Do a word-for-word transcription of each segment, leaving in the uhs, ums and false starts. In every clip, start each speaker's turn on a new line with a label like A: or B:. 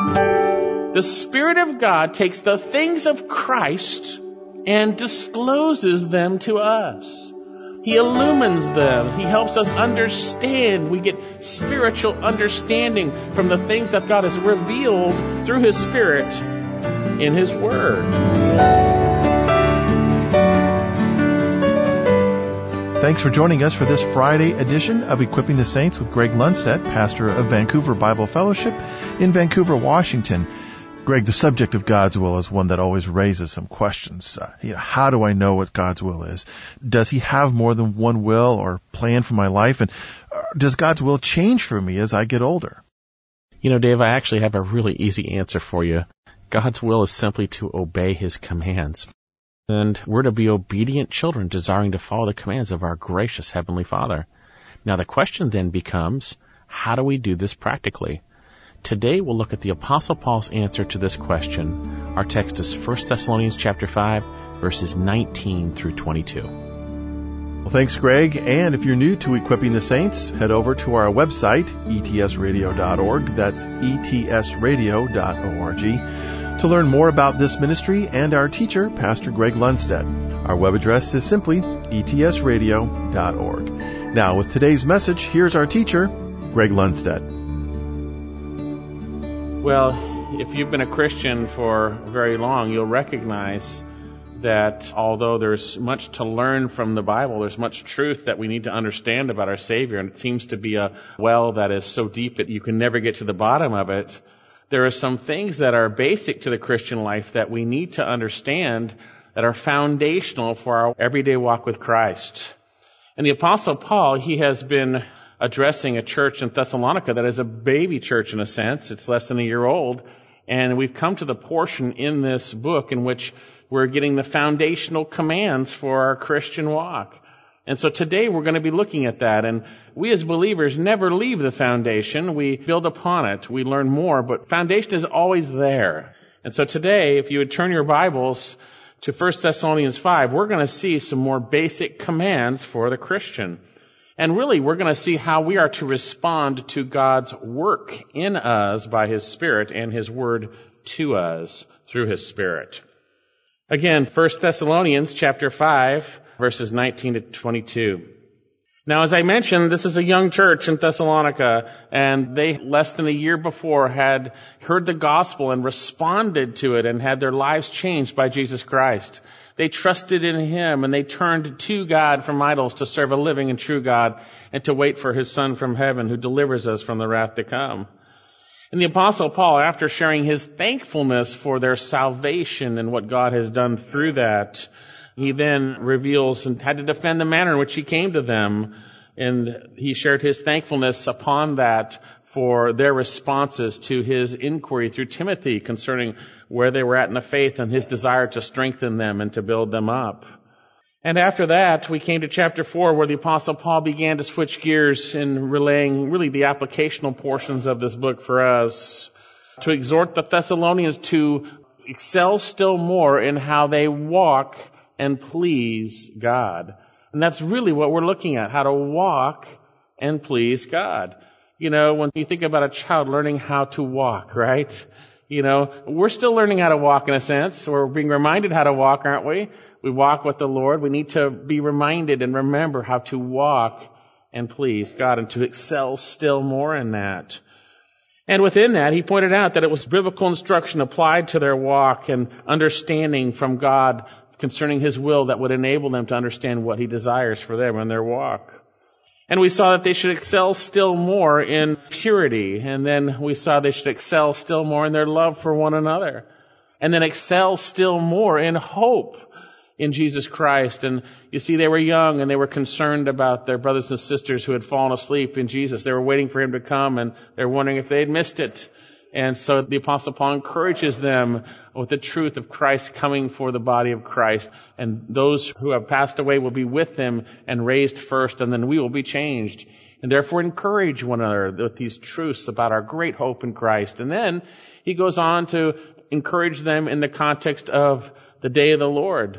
A: The Spirit of God takes the things of Christ and discloses them to us. He illumines them. He helps us understand. We get spiritual understanding from the things that God has revealed through His Spirit in His Word.
B: Thanks for joining us for this Friday edition of Equipping the Saints with Greg Lundstedt, pastor of Vancouver Bible Fellowship in Vancouver, Washington. Greg, the subject of God's will is one that always raises some questions. Uh, you know, how do I know what God's will is? Does He have more than one will or plan for my life? And uh, does God's will change for me as I get older?
A: You know, Dave, I actually have a really easy answer for you. God's will is simply to obey His commands. And we're to be obedient children, desiring to follow the commands of our gracious Heavenly Father. Now, the question then becomes, how do we do this practically? Today we'll look at the Apostle Paul's answer to this question. Our text is First Thessalonians chapter five, verses nineteen through twenty-two.
B: Well, thanks, Greg. And if you're new to Equipping the Saints, head over to our website, E T S radio dot org. That's E T S radio dot org to learn more about this ministry and our teacher, Pastor Greg Lundstedt. Our web address is simply E T S radio dot org. Now, with today's message, here's our teacher, Greg Lundstedt.
A: Well, if you've been a Christian for very long, you'll recognize that although there's much to learn from the Bible, there's much truth that we need to understand about our Savior, and it seems to be a well that is so deep that you can never get to the bottom of it. There are some things that are basic to the Christian life that we need to understand that are foundational for our everyday walk with Christ. And the Apostle Paul, he has been addressing a church in Thessalonica that is a baby church in a sense. It's less than a year old. And we've come to the portion in this book in which we're getting the foundational commands for our Christian walk. And so today we're going to be looking at that. And we as believers never leave the foundation. We build upon it. We learn more, but foundation is always there. And so today, if you would turn your Bibles to First Thessalonians five, we're going to see some more basic commands for the Christian. And really, we're going to see how we are to respond to God's work in us by His Spirit and His Word to us through His Spirit. Again, First Thessalonians chapter five, verses nineteen to twenty-two. Now, as I mentioned, this is a young church in Thessalonica, and they, less than a year before, had heard the gospel and responded to it and had their lives changed by Jesus Christ. They trusted in Him, and they turned to God from idols to serve a living and true God and to wait for His Son from heaven who delivers us from the wrath to come. And the Apostle Paul, after sharing his thankfulness for their salvation and what God has done through that, he then reveals and had to defend the manner in which he came to them. And he shared his thankfulness upon that for their responses to his inquiry through Timothy concerning where they were at in the faith and his desire to strengthen them and to build them up. And after that, we came to chapter four, where the Apostle Paul began to switch gears in relaying really the applicational portions of this book for us, to exhort the Thessalonians to excel still more in how they walk and please God. And that's really what we're looking at, how to walk and please God. You know, when you think about a child learning how to walk, right? You know, we're still learning how to walk in a sense. We're being reminded how to walk, aren't we? We walk with the Lord. We need to be reminded and remember how to walk and please God and to excel still more in that. And within that, he pointed out that it was biblical instruction applied to their walk and understanding from God concerning His will that would enable them to understand what He desires for them in their walk. And we saw that they should excel still more in purity. And then we saw they should excel still more in their love for one another. And then excel still more in hope in Jesus Christ. And you see, they were young and they were concerned about their brothers and sisters who had fallen asleep in Jesus. They were waiting for Him to come, and they're wondering if they had missed it. And so the Apostle Paul encourages them with the truth of Christ coming for the body of Christ. And those who have passed away will be with Him and raised first, and then we will be changed. And therefore encourage one another with these truths about our great hope in Christ. And then he goes on to encourage them in the context of the day of the Lord.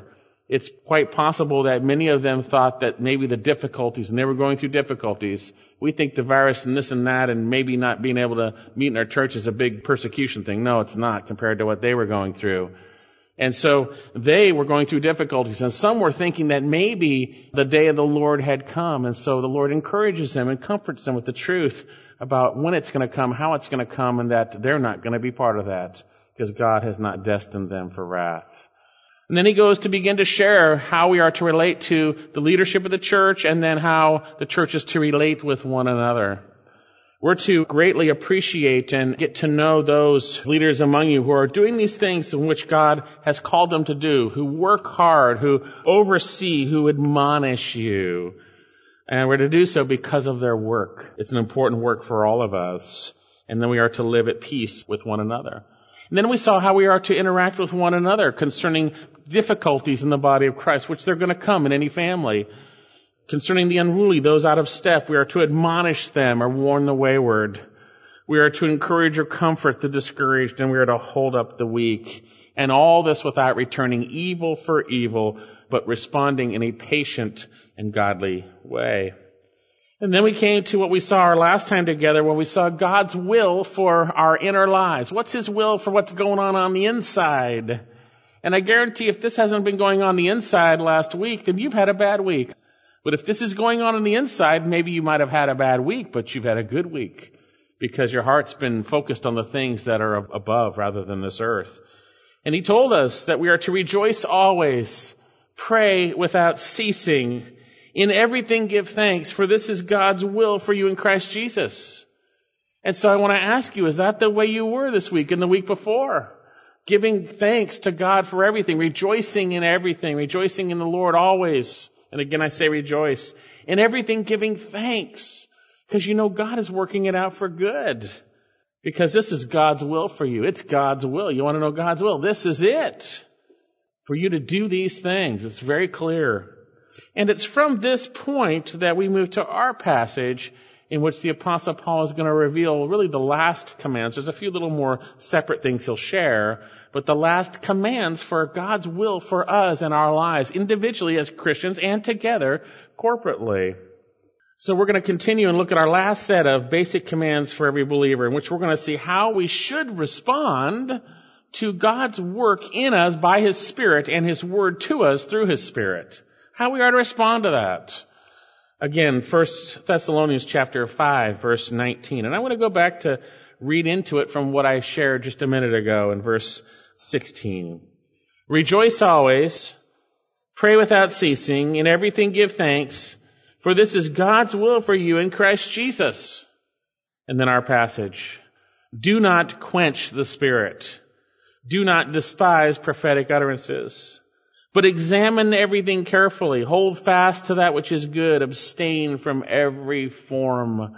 A: It's quite possible that many of them thought that maybe the difficulties, and they were going through difficulties. We think the virus and this and that and maybe not being able to meet in our church is a big persecution thing. No, it's not compared to what they were going through. And so they were going through difficulties, and some were thinking that maybe the day of the Lord had come. And so the Lord encourages them and comforts them with the truth about when it's going to come, how it's going to come, and that they're not going to be part of that because God has not destined them for wrath. And then he goes to begin to share how we are to relate to the leadership of the church and then how the church is to relate with one another. We're to greatly appreciate and get to know those leaders among you who are doing these things in which God has called them to do, who work hard, who oversee, who admonish you. And we're to do so because of their work. It's an important work for all of us. And then we are to live at peace with one another. And then we saw how we are to interact with one another concerning difficulties in the body of Christ, which they're going to come in any family. Concerning the unruly, those out of step, we are to admonish them or warn the wayward. We are to encourage or comfort the discouraged, and we are to hold up the weak. And all this without returning evil for evil, but responding in a patient and godly way. And then we came to what we saw our last time together, where we saw God's will for our inner lives. What's His will for what's going on on the inside? And I guarantee if this hasn't been going on the inside last week, then you've had a bad week. But if this is going on on the inside, maybe you might have had a bad week, but you've had a good week because your heart's been focused on the things that are above rather than this earth. And He told us that we are to rejoice always, pray without ceasing, in everything give thanks, for this is God's will for you in Christ Jesus. And so I want to ask you, is that the way you were this week and the week before? Giving thanks to God for everything, rejoicing in everything, rejoicing in the Lord always. And again, I say rejoice. In everything giving thanks, because you know God is working it out for good. Because this is God's will for you. It's God's will. You want to know God's will? This is it. For you to do these things. It's very clear. And it's from this point that we move to our passage in which the Apostle Paul is going to reveal really the last commands. There's a few little more separate things he'll share, but the last commands for God's will for us and our lives, individually as Christians and together corporately. So we're going to continue and look at our last set of basic commands for every believer, in which we're going to see how we should respond to God's work in us by His Spirit and His Word to us through His Spirit. How we are to respond to that. Again, First Thessalonians chapter five, verse nineteen. And I want to go back to read into it from what I shared just a minute ago in verse sixteen. Rejoice always, pray without ceasing, in everything give thanks, for this is God's will for you in Christ Jesus. And then our passage. Do not quench the Spirit. Do not despise prophetic utterances. But examine everything carefully. Hold fast to that which is good. Abstain from every form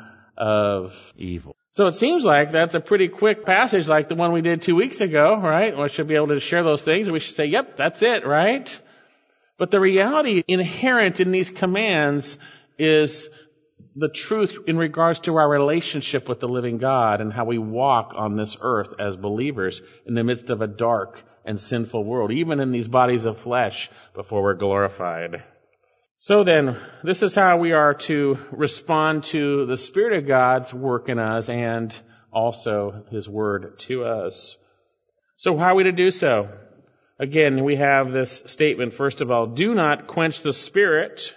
A: of evil. So it seems like that's a pretty quick passage like the one we did two weeks ago, right? We should be able to share those things and we should say, yep, that's it, right? But the reality inherent in these commands is the truth in regards to our relationship with the living God and how we walk on this earth as believers in the midst of a dark and sinful world, even in these bodies of flesh before we're glorified. So then, this is how we are to respond to the Spirit of God's work in us and also His Word to us. So how are we to do so? Again, we have this statement, first of all, do not quench the Spirit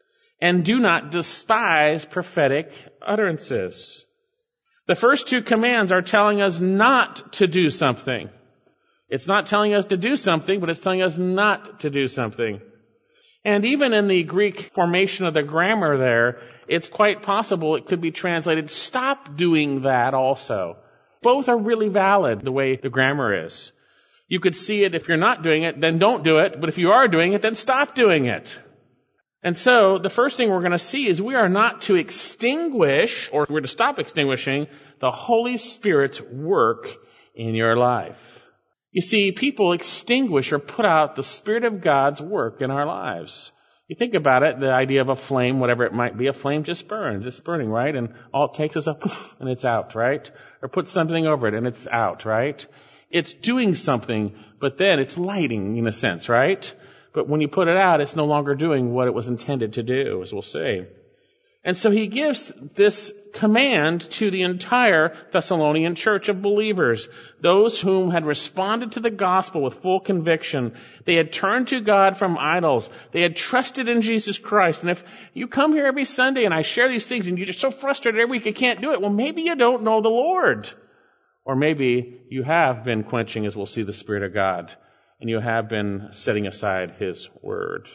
A: and do not despise prophetic utterances. The first two commands are telling us not to do something. It's not telling us to do something, but it's telling us not to do something. And even in the Greek formation of the grammar there, it's quite possible it could be translated, stop doing that also. Both are really valid the way the grammar is. You could see it if you're not doing it, then don't do it. But if you are doing it, then stop doing it. And so the first thing we're going to see is we are not to extinguish, or we're to stop extinguishing, the Holy Spirit's work in your life. You see, people extinguish or put out the Spirit of God's work in our lives. You think about it, the idea of a flame, whatever it might be, a flame just burns. It's burning, right? And all it takes is a poof, and it's out, right? Or put something over it, and it's out, right? It's doing something, but then it's lighting in a sense, right? But when you put it out, it's no longer doing what it was intended to do, as we'll see. And so he gives this command to the entire Thessalonian church of believers, those whom had responded to the gospel with full conviction. They had turned to God from idols. They had trusted in Jesus Christ. And if you come here every Sunday and I share these things and you're just so frustrated every week you can't do it, well, maybe you don't know the Lord. Or maybe you have been quenching, as we'll see, the Spirit of God, and you have been setting aside His Word.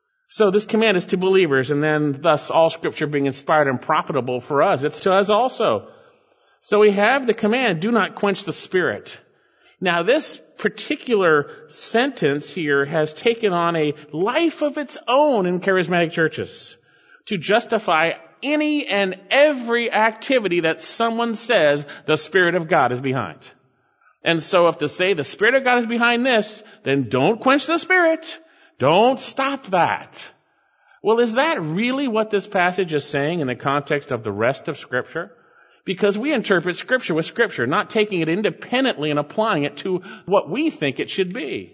A: So this command is to believers, and then thus all Scripture being inspired and profitable for us, it's to us also. So we have the command, do not quench the Spirit. Now this particular sentence here has taken on a life of its own in charismatic churches to justify any and every activity that someone says the Spirit of God is behind. And so if to say the Spirit of God is behind this, then don't quench the Spirit. Don't stop that. Well, is that really what this passage is saying in the context of the rest of Scripture? Because we interpret Scripture with Scripture, not taking it independently and applying it to what we think it should be.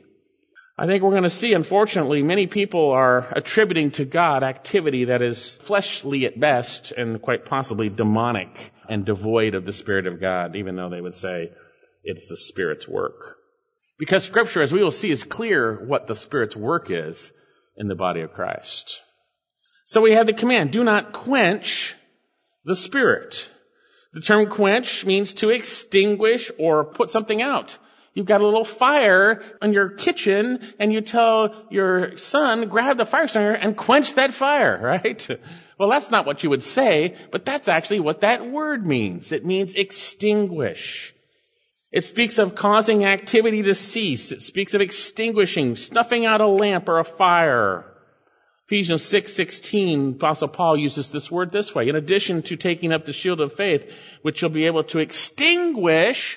A: I think we're going to see, unfortunately, many people are attributing to God activity that is fleshly at best and quite possibly demonic and devoid of the Spirit of God, even though they would say it's the Spirit's work. Because Scripture, as we will see, is clear what the Spirit's work is in the body of Christ. So we have the command, do not quench the Spirit. The term quench means to extinguish or put something out. You've got a little fire in your kitchen and you tell your son, grab the fire starter and quench that fire, right? Well, that's not what you would say, but that's actually what that word means. It means extinguish. It speaks of causing activity to cease. It speaks of extinguishing, snuffing out a lamp or a fire. Ephesians six sixteen, Apostle Paul uses this word this way. In addition to taking up the shield of faith, which you'll be able to extinguish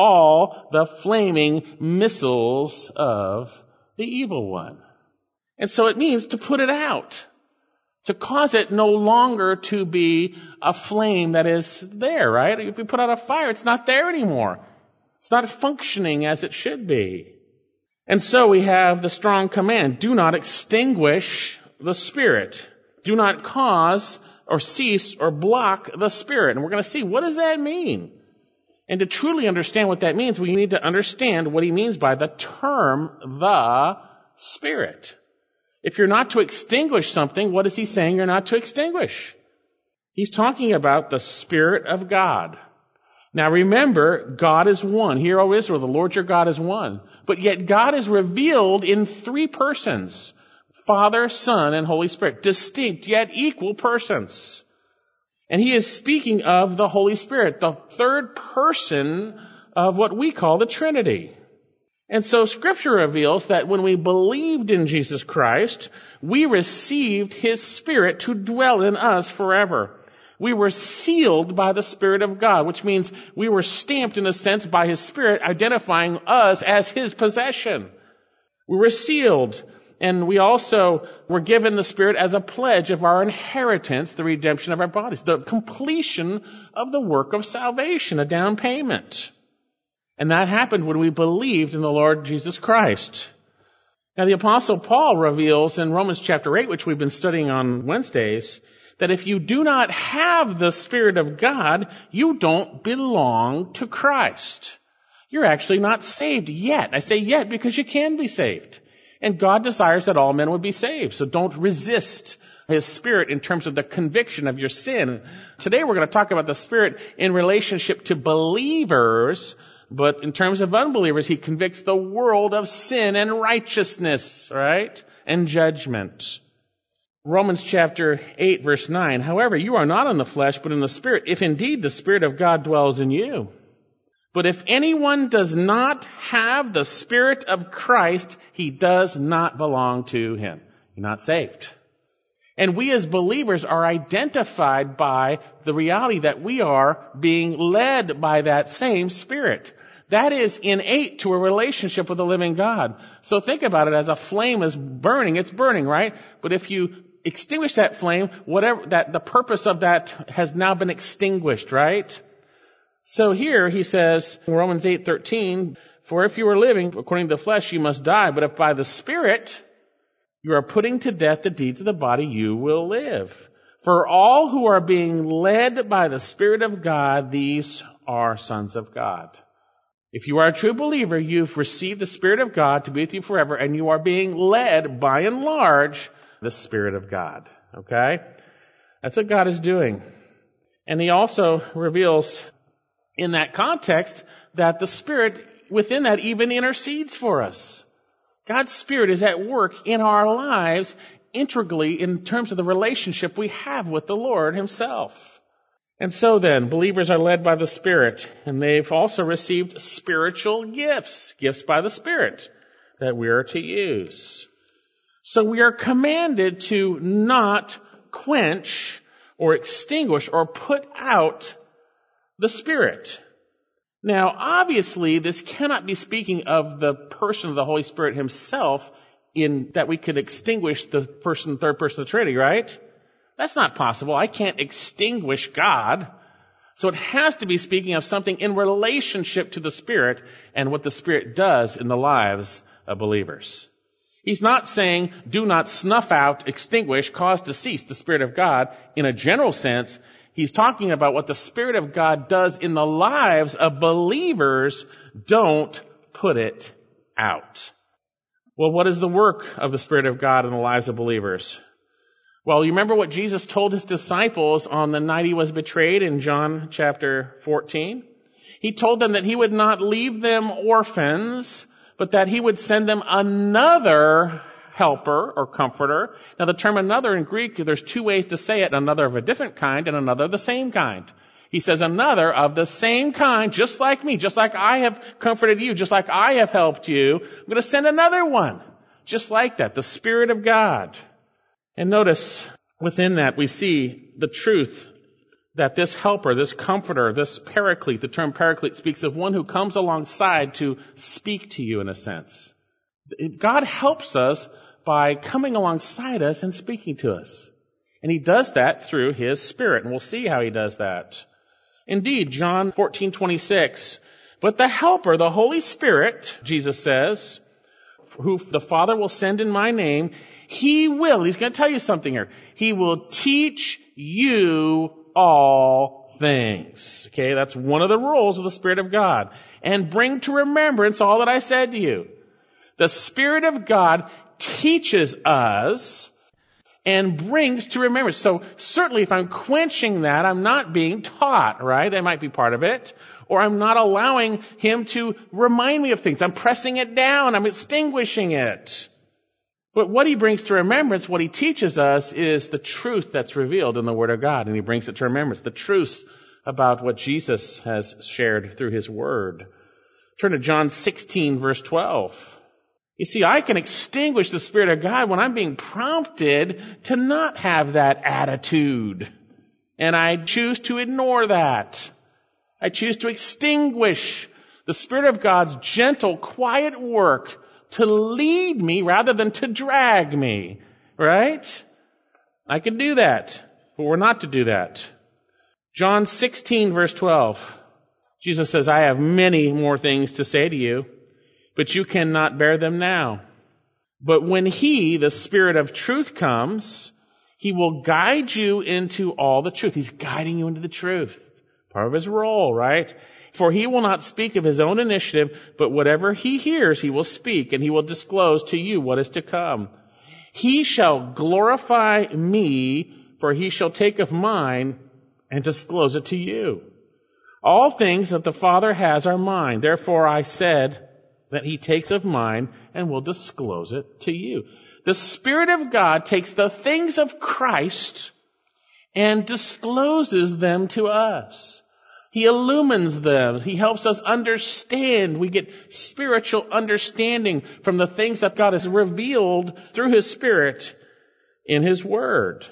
A: all the flaming missiles of the evil one. And so it means to put it out. To cause it no longer to be a flame that is there, right? If we put out a fire, it's not there anymore. It's not functioning as it should be. And so we have the strong command, do not extinguish the Spirit. Do not cause or cease or block the Spirit. And we're going to see, what does that mean? And to truly understand what that means, we need to understand what he means by the term, the Spirit. If you're not to extinguish something, what is he saying you're not to extinguish? He's talking about the Spirit of God. Now remember, God is one. Hear, O Israel, the Lord your God is one. But yet God is revealed in three persons. Father, Son, and Holy Spirit. Distinct yet equal persons. And he is speaking of the Holy Spirit, the third person of what we call the Trinity. And so Scripture reveals that when we believed in Jesus Christ, we received His Spirit to dwell in us forever. We were sealed by the Spirit of God, which means we were stamped in a sense by His Spirit, identifying us as His possession. We were sealed, and we also were given the Spirit as a pledge of our inheritance, the redemption of our bodies, the completion of the work of salvation, a down payment. And that happened when we believed in the Lord Jesus Christ. Now the Apostle Paul reveals in Romans chapter eight, which we've been studying on Wednesdays, that if you do not have the Spirit of God, you don't belong to Christ. You're actually not saved yet. I say yet because you can be saved. And God desires that all men would be saved. So don't resist His Spirit in terms of the conviction of your sin. Today we're going to talk about the Spirit in relationship to believers, but in terms of unbelievers, He convicts the world of sin and righteousness, right? And judgment. Romans chapter eight, verse nine. However, you are not in the flesh, but in the Spirit, if indeed the Spirit of God dwells in you. But if anyone does not have the Spirit of Christ, he does not belong to Him. You're not saved. And we as believers are identified by the reality that we are being led by that same Spirit. That is innate to a relationship with the living God. So think about it as a flame is burning. It's burning, right? But if you extinguish that flame, whatever that the purpose of that has now been extinguished, right? So here he says in Romans eight thirteen, for if you are living according to the flesh, you must die. But if by the Spirit you are putting to death the deeds of the body, you will live. For all who are being led by the Spirit of God, these are sons of God. If you are a true believer, you've received the Spirit of God to be with you forever, and you are being led, by and large, the Spirit of God. Okay? That's what God is doing. And He also reveals in that context that the Spirit within that even intercedes for us. God's Spirit is at work in our lives integrally in terms of the relationship we have with the Lord Himself. And so then, believers are led by the Spirit, and they've also received spiritual gifts, gifts by the Spirit that we are to use. So we are commanded to not quench or extinguish or put out the Spirit. Now, obviously, this cannot be speaking of the person of the Holy Spirit Himself in that we could extinguish the person, third person of the Trinity, right? That's not possible. I can't extinguish God. So it has to be speaking of something in relationship to the Spirit and what the Spirit does in the lives of believers. He's not saying, do not snuff out, extinguish, cause to cease the Spirit of God in a general sense. He's talking about what the Spirit of God does in the lives of believers. Don't put it out. Well, what is the work of the Spirit of God in the lives of believers? Well, you remember what Jesus told His disciples on the night He was betrayed in John chapter fourteen? He told them that He would not leave them orphans, but that He would send them another helper or comforter. Now, the term another in Greek, there's two ways to say it, another of a different kind and another of the same kind. He says another of the same kind, just like me, just like I have comforted you, just like I have helped you. I'm going to send another one, just like that, the Spirit of God. And notice within that we see the truth that this helper, this comforter, this paraclete, the term paraclete speaks of one who comes alongside to speak to you in a sense. God helps us by coming alongside us and speaking to us. And He does that through His Spirit. And we'll see how He does that. Indeed, John fourteen twenty-six, but the Helper, the Holy Spirit, Jesus says, who the Father will send in my name, He will, He's going to tell you something here, He will teach you all things. Okay, that's one of the roles of the Spirit of God. And bring to remembrance all that I said to you. The Spirit of God teaches us and brings to remembrance. So certainly if I'm quenching that, I'm not being taught, right? That might be part of it. Or I'm not allowing Him to remind me of things. I'm pressing it down. I'm extinguishing it. But what He brings to remembrance, what He teaches us, is the truth that's revealed in the Word of God. And He brings it to remembrance. The truths about what Jesus has shared through His Word. Turn to John sixteen, verse twelve. You see, I can extinguish the Spirit of God when I'm being prompted to not have that attitude. And I choose to ignore that. I choose to extinguish the Spirit of God's gentle, quiet work to lead me rather than to drag me. Right? I can do that, but we're not to do that. John sixteen, verse twelve. Jesus says, I have many more things to say to you, but you cannot bear them now. But when He, the Spirit of truth, comes, He will guide you into all the truth. He's guiding you into the truth. Part of His role, right? For He will not speak of His own initiative, but whatever He hears, He will speak, and He will disclose to you what is to come. He shall glorify me, for He shall take of mine and disclose it to you. All things that the Father has are mine. Therefore I said that He takes of mine and will disclose it to you. The Spirit of God takes the things of Christ and discloses them to us. He illumines them. He helps us understand. We get spiritual understanding from the things that God has revealed through His Spirit in His Word.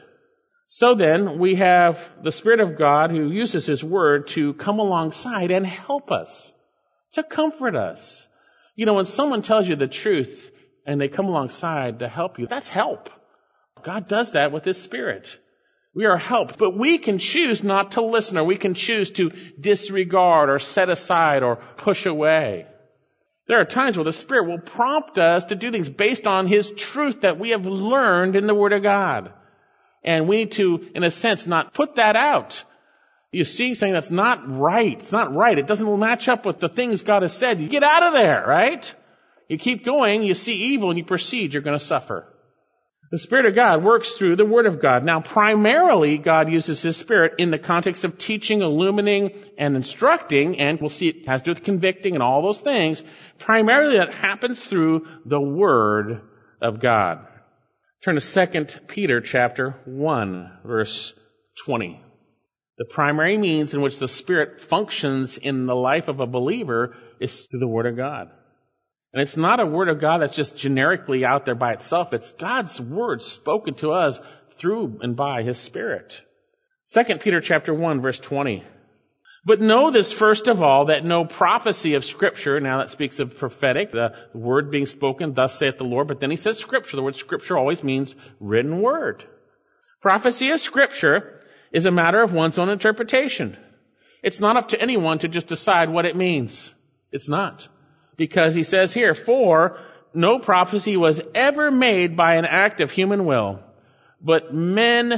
A: So then, we have the Spirit of God who uses His Word to come alongside and help us, to comfort us. You know, when someone tells you the truth and they come alongside to help you, that's help. God does that with His Spirit. We are helped, but we can choose not to listen, or we can choose to disregard or set aside or push away. There are times where the Spirit will prompt us to do things based on His truth that we have learned in the Word of God. And we need to, in a sense, not put that out. You see something that's not right. It's not right. It doesn't match up with the things God has said. You get out of there, right? You keep going, you see evil, and you proceed. You're going to suffer. The Spirit of God works through the Word of God. Now, primarily, God uses His Spirit in the context of teaching, illuminating, and instructing, and we'll see it has to do with convicting and all those things. Primarily, that happens through the Word of God. Turn to Second Peter chapter one, verse twenty. The primary means in which the Spirit functions in the life of a believer is through the Word of God. And it's not a Word of God that's just generically out there by itself. It's God's Word spoken to us through and by His Spirit. Second Peter chapter one, verse twenty. But know this first of all, that no prophecy of Scripture, now that speaks of prophetic, the Word being spoken, thus saith the Lord, but then he says Scripture. The word Scripture always means written Word. Prophecy of Scripture is a matter of one's own interpretation. It's not up to anyone to just decide what it means. It's not. Because he says here, for no prophecy was ever made by an act of human will, but men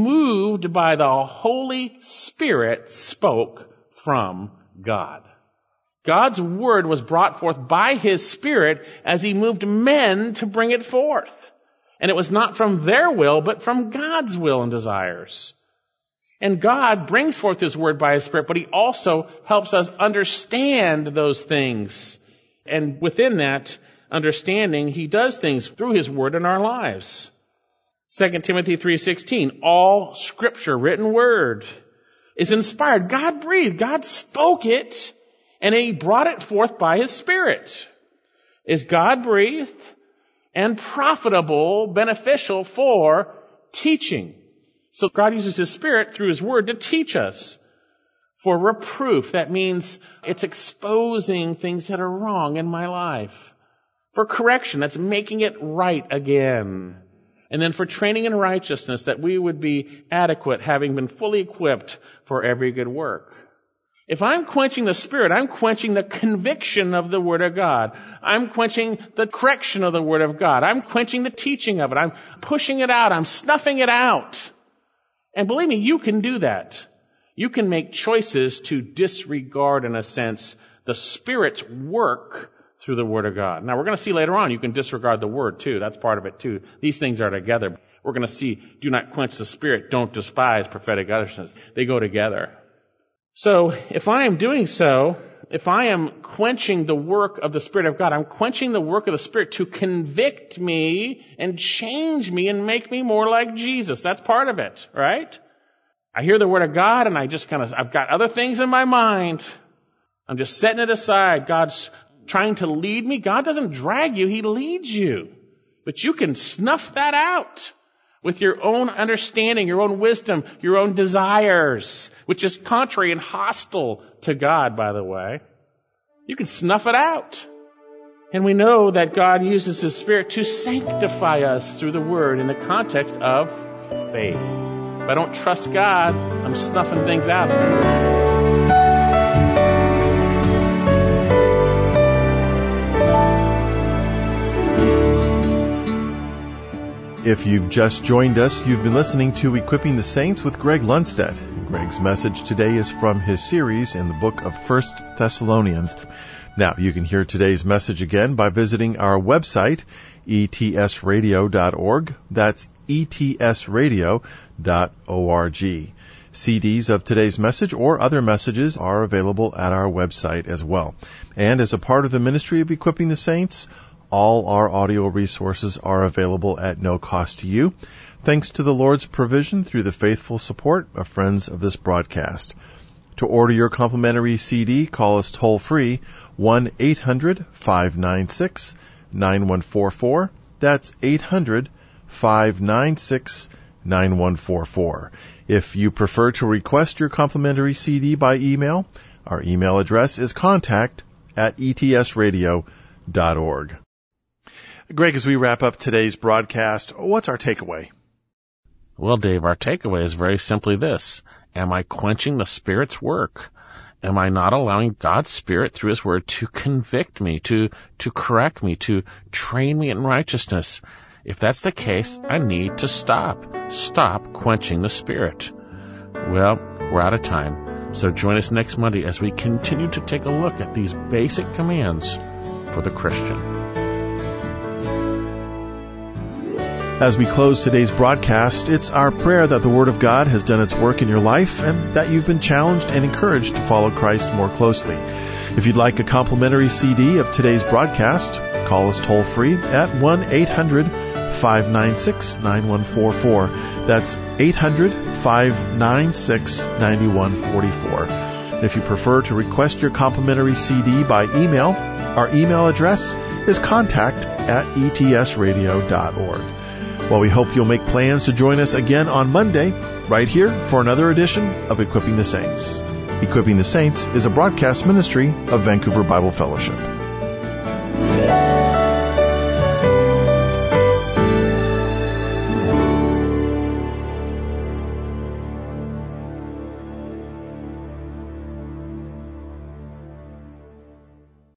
A: moved by the Holy Spirit spoke from God. God's Word was brought forth by His Spirit as He moved men to bring it forth. And it was not from their will, but from God's will and desires. And God brings forth His Word by His Spirit, but He also helps us understand those things. And within that understanding, He does things through His Word in our lives. Second Timothy three sixteen, all Scripture, written Word, is inspired. God breathed. God spoke it, and He brought it forth by His Spirit. Is God breathed and profitable, beneficial for teaching. So God uses His Spirit through His Word to teach us. For reproof, that means it's exposing things that are wrong in my life. For correction, that's making it right again. And then for training in righteousness, that we would be adequate, having been fully equipped for every good work. If I'm quenching the Spirit, I'm quenching the conviction of the Word of God. I'm quenching the correction of the Word of God. I'm quenching the teaching of it. I'm pushing it out. I'm snuffing it out. And believe me, you can do that. You can make choices to disregard, in a sense, the Spirit's work through the Word of God. Now, we're going to see later on you can disregard the Word, too. That's part of it, too. These things are together. We're going to see, do not quench the Spirit, don't despise prophetic utterances. They go together. So, if I am doing so, if I am quenching the work of the Spirit of God, I'm quenching the work of the Spirit to convict me and change me and make me more like Jesus. That's part of it, right? I hear the Word of God and I just kind of, I've got other things in my mind. I'm just setting it aside. God's trying to lead me. God doesn't drag you. He leads you. But you can snuff that out with your own understanding, your own wisdom, your own desires, which is contrary and hostile to God, by the way. You can snuff it out. And we know that God uses His Spirit to sanctify us through the Word in the context of faith. If I don't trust God, I'm snuffing things out.
B: If you've just joined us, you've been listening to Equipping the Saints with Greg Lundstedt. Greg's message today is from his series in the book of First Thessalonians. Now, you can hear today's message again by visiting our website, e t s radio dot org. That's e t s radio dot org. C Ds of today's message or other messages are available at our website as well. And as a part of the ministry of Equipping the Saints, all our audio resources are available at no cost to you, thanks to the Lord's provision through the faithful support of friends of this broadcast. To order your complimentary C D, call us toll-free, one eight hundred five nine six nine one four four. That's eight hundred five nine six nine one four four. If you prefer to request your complimentary C D by email, our email address is contact at e t s radio dot org. Greg, as we wrap up today's broadcast, what's our takeaway?
A: Well, Dave, our takeaway is very simply this. Am I quenching the Spirit's work? Am I not allowing God's Spirit through His Word to convict me, to, to correct me, to train me in righteousness? If that's the case, I need to stop. Stop quenching the Spirit. Well, we're out of time. So join us next Monday as we continue to take a look at these basic commands for the Christian.
B: As we close today's broadcast, it's our prayer that the Word of God has done its work in your life and that you've been challenged and encouraged to follow Christ more closely. If you'd like a complimentary C D of today's broadcast, call us toll-free at one eight hundred five nine six nine one four four. That's eight hundred five nine six nine one four four. And if you prefer to request your complimentary C D by email, our email address is contact at e t s radio dot org. Well, we hope you'll make plans to join us again on Monday, right here for another edition of Equipping the Saints. Equipping the Saints is a broadcast ministry of Vancouver Bible Fellowship.